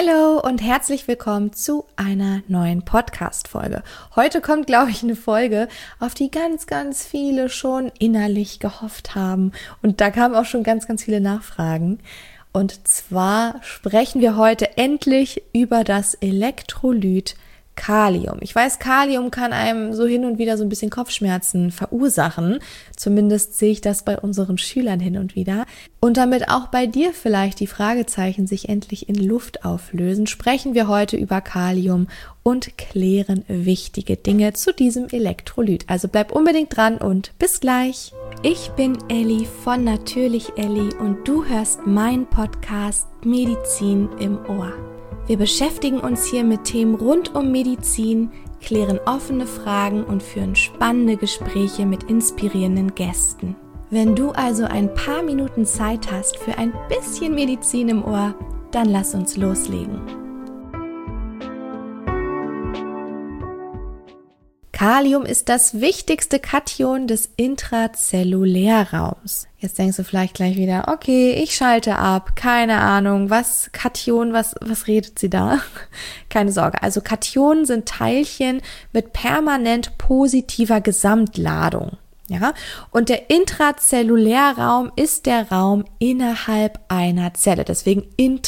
Hallo und herzlich willkommen zu einer neuen Podcast-Folge. Heute kommt, glaube ich, eine Folge, auf die ganz, ganz viele schon innerlich gehofft haben. Und da kamen auch schon ganz, ganz viele Nachfragen. Und zwar sprechen wir heute endlich über das Elektrolyt Kalium. Ich weiß, Kalium kann einem so hin und wieder so ein bisschen Kopfschmerzen verursachen. Zumindest sehe ich das bei unseren Schülern hin und wieder. Und damit auch bei dir vielleicht die Fragezeichen sich endlich in Luft auflösen, sprechen wir heute über Kalium und klären wichtige Dinge zu diesem Elektrolyt. Also bleib unbedingt dran und bis gleich. Ich bin Elli von Natürlich Elli und du hörst meinen Podcast Medizin im Ohr. Wir beschäftigen uns hier mit Themen rund um Medizin, klären offene Fragen und führen spannende Gespräche mit inspirierenden Gästen. Wenn du also ein paar Minuten Zeit hast für ein bisschen Medizin im Ohr, dann lass uns loslegen. Kalium ist das wichtigste Kation des Intrazellulärraums. Jetzt denkst du vielleicht gleich wieder, okay, ich schalte ab, keine Ahnung, was Kation, was redet sie da? Keine Sorge, also Kationen sind Teilchen mit permanent positiver Gesamtladung. Ja? Und der Intrazellulärraum ist der Raum innerhalb einer Zelle, deswegen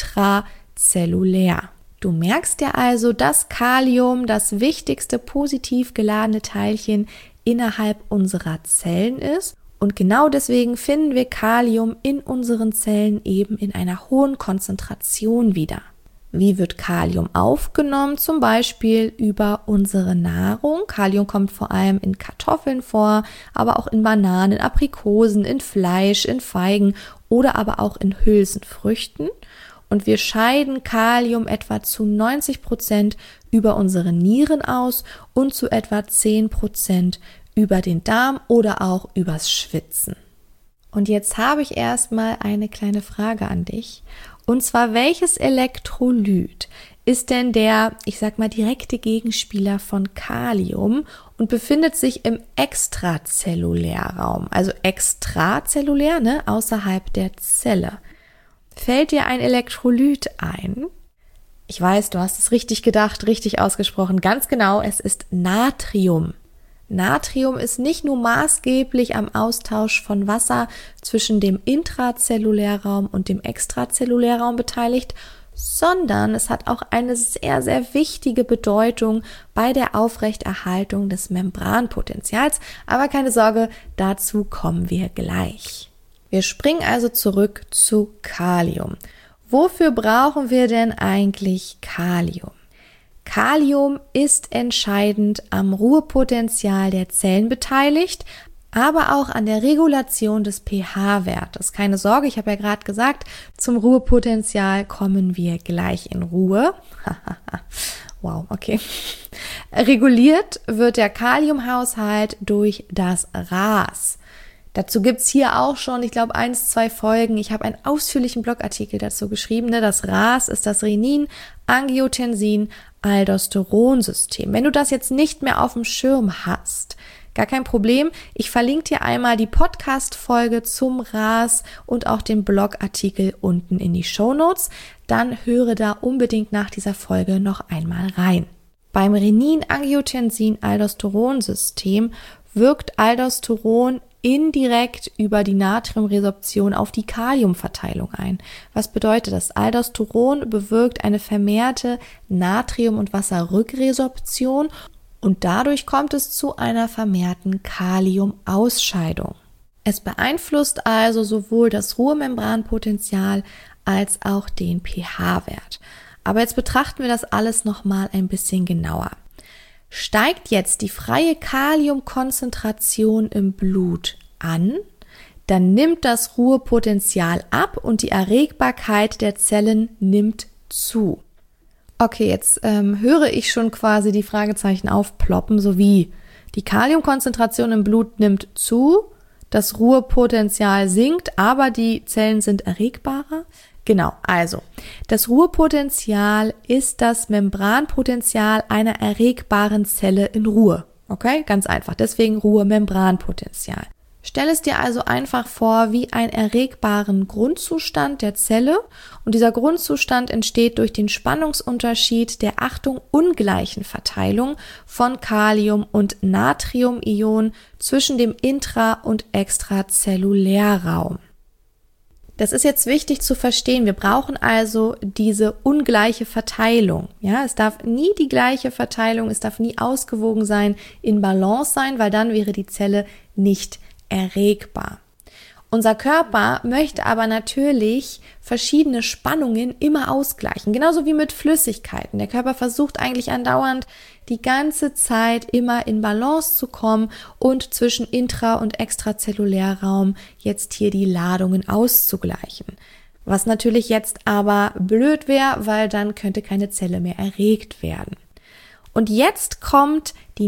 intrazellulär. Du merkst ja also, dass Kalium das wichtigste positiv geladene Teilchen innerhalb unserer Zellen ist. Und genau deswegen finden wir Kalium in unseren Zellen eben in einer hohen Konzentration wieder. Wie wird Kalium aufgenommen? Zum Beispiel über unsere Nahrung. Kalium kommt vor allem in Kartoffeln vor, aber auch in Bananen, Aprikosen, in Fleisch, in Feigen oder aber auch in Hülsenfrüchten. Und wir scheiden Kalium etwa zu 90% über unsere Nieren aus und zu etwa 10% über den Darm oder auch übers Schwitzen. Und jetzt habe ich erstmal eine kleine Frage an dich. Und zwar, welches Elektrolyt ist denn der, ich sag mal, direkte Gegenspieler von Kalium und befindet sich im Extrazellulärraum? Also extrazellulär, außerhalb der Zelle. Fällt dir ein Elektrolyt ein? Ich weiß, du hast es richtig gedacht, richtig ausgesprochen. Ganz genau, es ist Natrium. Natrium ist nicht nur maßgeblich am Austausch von Wasser zwischen dem Intrazellulärraum und dem Extrazellulärraum beteiligt, sondern es hat auch eine sehr, sehr wichtige Bedeutung bei der Aufrechterhaltung des Membranpotentials. Aber keine Sorge, dazu kommen wir gleich. Wir springen also zurück zu Kalium. Wofür brauchen wir denn eigentlich Kalium? Kalium ist entscheidend am Ruhepotenzial der Zellen beteiligt, aber auch an der Regulation des pH-Wertes. Keine Sorge, ich habe ja gerade gesagt, zum Ruhepotenzial kommen wir gleich in Ruhe. Wow, okay. Reguliert wird der Kaliumhaushalt durch das RAS. Dazu gibt's hier auch schon, ich glaube, 1-2 Folgen. Ich habe einen ausführlichen Blogartikel dazu geschrieben. Das RAS ist das Renin-Angiotensin-Aldosteronsystem. Wenn du das jetzt nicht mehr auf dem Schirm hast, gar kein Problem. Ich verlinke dir einmal die Podcast-Folge zum RAS und auch den Blogartikel unten in die Shownotes. Dann höre da unbedingt nach dieser Folge noch einmal rein. Beim Renin-Angiotensin-Aldosteronsystem wirkt Aldosteron indirekt über die Natriumresorption auf die Kaliumverteilung ein. Was bedeutet das? Aldosteron bewirkt eine vermehrte Natrium- und Wasserrückresorption und dadurch kommt es zu einer vermehrten Kaliumausscheidung. Es beeinflusst also sowohl das Ruhemembranpotential als auch den pH-Wert. Aber jetzt betrachten wir das alles nochmal ein bisschen genauer. Steigt jetzt die freie Kaliumkonzentration im Blut an, dann nimmt das Ruhepotenzial ab und die Erregbarkeit der Zellen nimmt zu. Okay, jetzt höre ich schon quasi die Fragezeichen aufploppen, sowie die Kaliumkonzentration im Blut nimmt zu, das Ruhepotenzial sinkt, aber die Zellen sind erregbarer. Genau, also das Ruhepotenzial ist das Membranpotential einer erregbaren Zelle in Ruhe. Okay, ganz einfach, deswegen Ruhemembranpotential. Stell es dir also einfach vor wie einen erregbaren Grundzustand der Zelle und dieser Grundzustand entsteht durch den Spannungsunterschied der, Achtung, ungleichen Verteilung von Kalium- und Natriumionen zwischen dem Intra- und Extrazellulärraum. Das ist jetzt wichtig zu verstehen. Wir brauchen also diese ungleiche Verteilung. Ja, es darf nie die gleiche Verteilung, es darf nie ausgewogen sein, in Balance sein, weil dann wäre die Zelle nicht erregbar. Unser Körper möchte aber natürlich verschiedene Spannungen immer ausgleichen, genauso wie mit Flüssigkeiten. Der Körper versucht eigentlich andauernd die ganze Zeit immer in Balance zu kommen und zwischen Intra- und Extrazellulärraum jetzt hier die Ladungen auszugleichen. Was natürlich jetzt aber blöd wäre, weil dann könnte keine Zelle mehr erregt werden. Und jetzt kommt die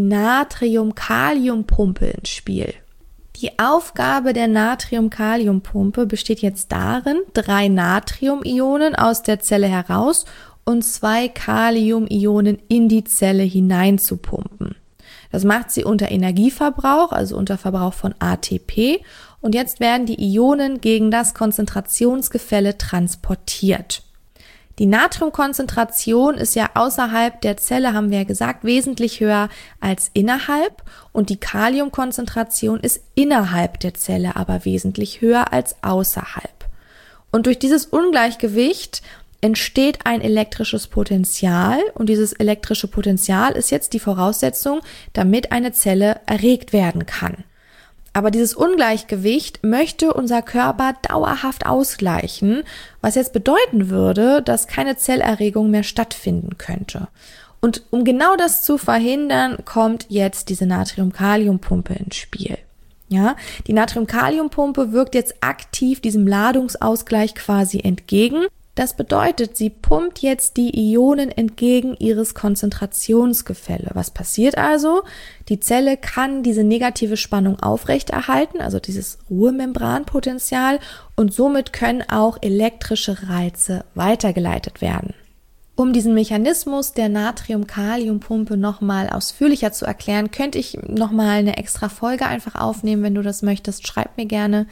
Natrium-Kalium-Pumpe ins Spiel. Die Aufgabe der Natrium-Kalium-Pumpe besteht jetzt darin, 3 Natriumionen aus der Zelle heraus und 2 Kaliumionen in die Zelle hineinzupumpen. Das macht sie unter Energieverbrauch, also unter Verbrauch von ATP. Und jetzt werden die Ionen gegen das Konzentrationsgefälle transportiert. Die Natriumkonzentration ist ja außerhalb der Zelle, haben wir ja gesagt, wesentlich höher als innerhalb und die Kaliumkonzentration ist innerhalb der Zelle aber wesentlich höher als außerhalb. Und durch dieses Ungleichgewicht entsteht ein elektrisches Potential und dieses elektrische Potential ist jetzt die Voraussetzung, damit eine Zelle erregt werden kann. Aber dieses Ungleichgewicht möchte unser Körper dauerhaft ausgleichen, was jetzt bedeuten würde, dass keine Zellerregung mehr stattfinden könnte. Und um genau das zu verhindern, kommt jetzt diese Natrium-Kalium-Pumpe ins Spiel. Ja, die Natrium-Kalium-Pumpe wirkt jetzt aktiv diesem Ladungsausgleich quasi entgegen. Das bedeutet, sie pumpt jetzt die Ionen entgegen ihres Konzentrationsgefälle. Was passiert also? Die Zelle kann diese negative Spannung aufrechterhalten, also dieses Ruhemembranpotenzial, und somit können auch elektrische Reize weitergeleitet werden. Um diesen Mechanismus der Natrium-Kalium-Pumpe nochmal ausführlicher zu erklären, könnte ich nochmal eine extra Folge einfach aufnehmen, wenn du das möchtest. Schreib mir gerne,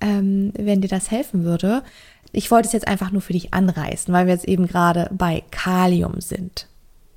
wenn dir das helfen würde. Ich wollte es jetzt einfach nur für dich anreißen, weil wir jetzt eben gerade bei Kalium sind.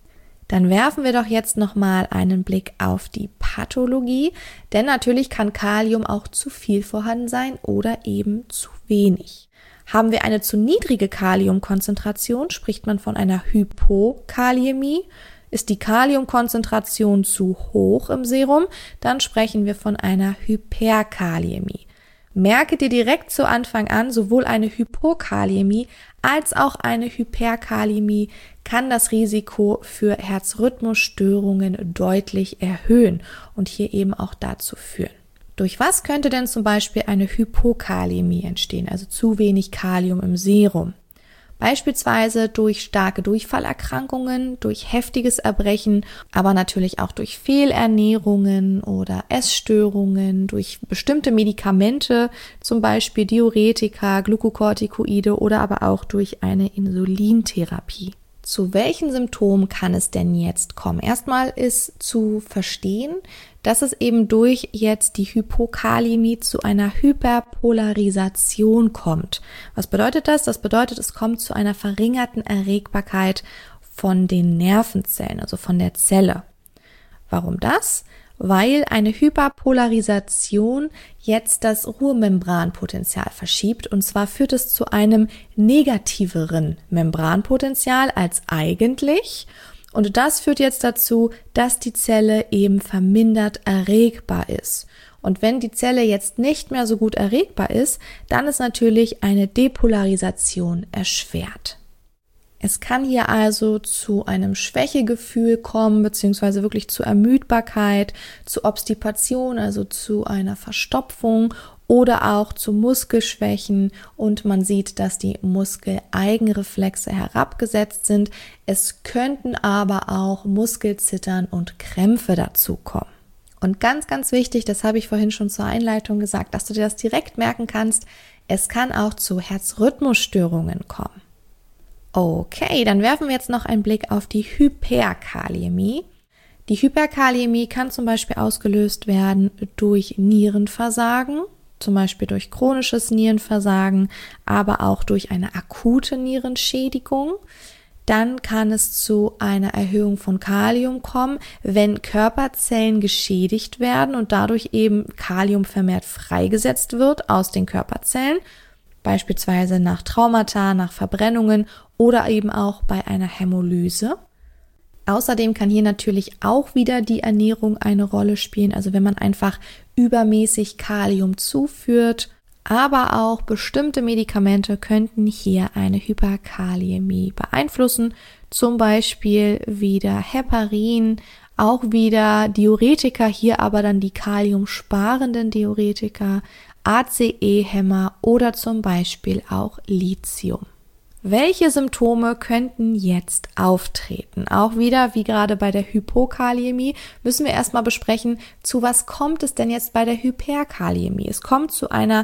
Dann werfen wir doch jetzt nochmal einen Blick auf die Pathologie, denn natürlich kann Kalium auch zu viel vorhanden sein oder eben zu wenig. Haben wir eine zu niedrige Kaliumkonzentration, spricht man von einer Hypokaliämie. Ist die Kaliumkonzentration zu hoch im Serum, dann sprechen wir von einer Hyperkaliämie. Merke dir direkt zu Anfang an, sowohl eine Hypokaliämie als auch eine Hyperkaliämie kann das Risiko für Herzrhythmusstörungen deutlich erhöhen und hier eben auch dazu führen. Durch was könnte denn zum Beispiel eine Hypokaliämie entstehen, also zu wenig Kalium im Serum? Beispielsweise durch starke Durchfallerkrankungen, durch heftiges Erbrechen, aber natürlich auch durch Fehlernährungen oder Essstörungen, durch bestimmte Medikamente, zum Beispiel Diuretika, Glukokortikoide oder aber auch durch eine Insulintherapie. Zu welchen Symptomen kann es denn jetzt kommen? Erstmal ist zu verstehen, dass es eben durch jetzt die Hypokaliämie zu einer Hyperpolarisation kommt. Was bedeutet das? Das bedeutet, es kommt zu einer verringerten Erregbarkeit von den Nervenzellen, also von der Zelle. Warum das? Weil eine Hyperpolarisation jetzt das Ruhemembranpotenzial verschiebt und zwar führt es zu einem negativeren Membranpotenzial als eigentlich und das führt jetzt dazu, dass die Zelle eben vermindert erregbar ist. Und wenn die Zelle jetzt nicht mehr so gut erregbar ist, dann ist natürlich eine Depolarisation erschwert. Es kann hier also zu einem Schwächegefühl kommen, beziehungsweise wirklich zu Ermüdbarkeit, zu Obstipation, also zu einer Verstopfung oder auch zu Muskelschwächen und man sieht, dass die Muskeleigenreflexe herabgesetzt sind. Es könnten aber auch Muskelzittern und Krämpfe dazukommen. Und ganz, ganz wichtig, das habe ich vorhin schon zur Einleitung gesagt, dass du dir das direkt merken kannst, es kann auch zu Herzrhythmusstörungen kommen. Okay, dann werfen wir jetzt noch einen Blick auf die Hyperkaliämie. Die Hyperkaliämie kann zum Beispiel ausgelöst werden durch Nierenversagen, zum Beispiel durch chronisches Nierenversagen, aber auch durch eine akute Nierenschädigung. Dann kann es zu einer Erhöhung von Kalium kommen, wenn Körperzellen geschädigt werden und dadurch eben Kalium vermehrt freigesetzt wird aus den Körperzellen, beispielsweise nach Traumata, nach Verbrennungen oder eben auch bei einer Hämolyse. Außerdem kann hier natürlich auch wieder die Ernährung eine Rolle spielen, also wenn man einfach übermäßig Kalium zuführt, aber auch bestimmte Medikamente könnten hier eine Hyperkaliämie beeinflussen, zum Beispiel wieder Heparin, auch wieder Diuretika, hier aber dann die kaliumsparenden Diuretika, ACE-Hämmer oder zum Beispiel auch Lithium. Welche Symptome könnten jetzt auftreten? Auch wieder, wie gerade bei der Hypokaliämie, müssen wir erstmal besprechen, zu was kommt es denn jetzt bei der Hyperkaliämie? Es kommt zu einer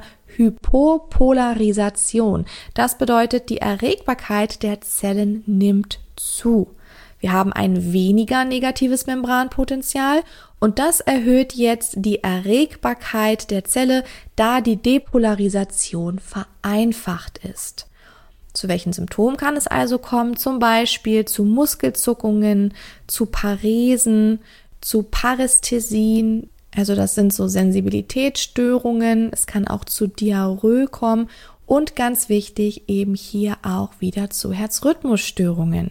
Hypopolarisation. Das bedeutet, die Erregbarkeit der Zellen nimmt zu. Wir haben ein weniger negatives Membranpotenzial und das erhöht jetzt die Erregbarkeit der Zelle, da die Depolarisation vereinfacht ist. Zu welchen Symptomen kann es also kommen? Zum Beispiel zu Muskelzuckungen, zu Paresen, zu Parästhesien. Also das sind so Sensibilitätsstörungen. Es kann auch zu Diarrhoe kommen und ganz wichtig eben hier auch wieder zu Herzrhythmusstörungen.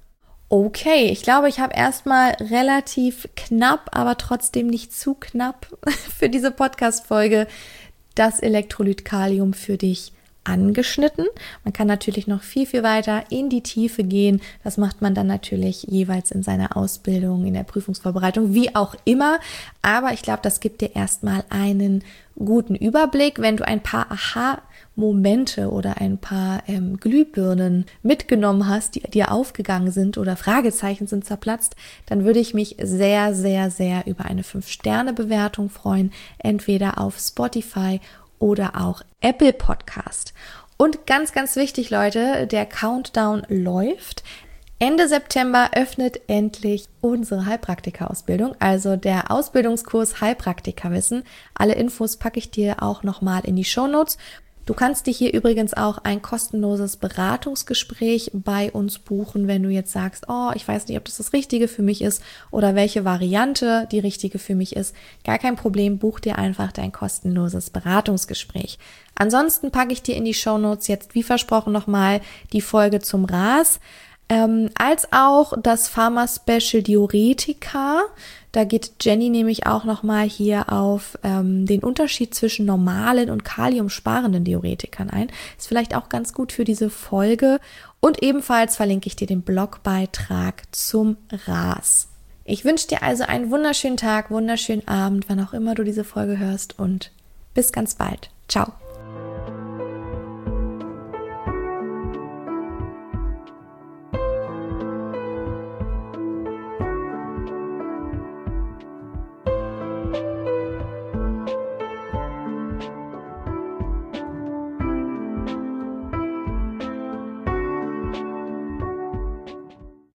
Okay, ich glaube, ich habe erstmal relativ knapp, aber trotzdem nicht zu knapp für diese Podcast-Folge das Elektrolyt Kalium für dich angeschnitten. Man kann natürlich noch viel, viel weiter in die Tiefe gehen. Das macht man dann natürlich jeweils in seiner Ausbildung, in der Prüfungsvorbereitung, wie auch immer. Aber ich glaube, das gibt dir erstmal einen guten Überblick. Wenn du ein paar Aha-Momente oder ein paar Glühbirnen mitgenommen hast, die dir aufgegangen sind oder Fragezeichen sind zerplatzt, dann würde ich mich sehr, sehr, sehr über eine 5-Sterne-Bewertung freuen, entweder auf Spotify oder auch Apple Podcast. Und ganz, ganz wichtig, Leute, der Countdown läuft. Ende September öffnet endlich unsere Heilpraktika-Ausbildung, also der Ausbildungskurs Heilpraktikerwissen. Alle Infos packe ich dir auch nochmal in die Shownotes. Du kannst dir hier übrigens auch ein kostenloses Beratungsgespräch bei uns buchen, wenn du jetzt sagst, oh, ich weiß nicht, ob das Richtige für mich ist oder welche Variante die richtige für mich ist. Gar kein Problem, buch dir einfach dein kostenloses Beratungsgespräch. Ansonsten packe ich dir in die Shownotes jetzt, wie versprochen, nochmal die Folge zum RAS, als auch das Pharma-Special Diuretika. Da geht Jenny nämlich auch nochmal hier auf den Unterschied zwischen normalen und kaliumsparenden Diuretikern ein. Ist vielleicht auch ganz gut für diese Folge. Und ebenfalls verlinke ich dir den Blogbeitrag zum RAS. Ich wünsche dir also einen wunderschönen Tag, wunderschönen Abend, wann auch immer du diese Folge hörst und bis ganz bald. Ciao.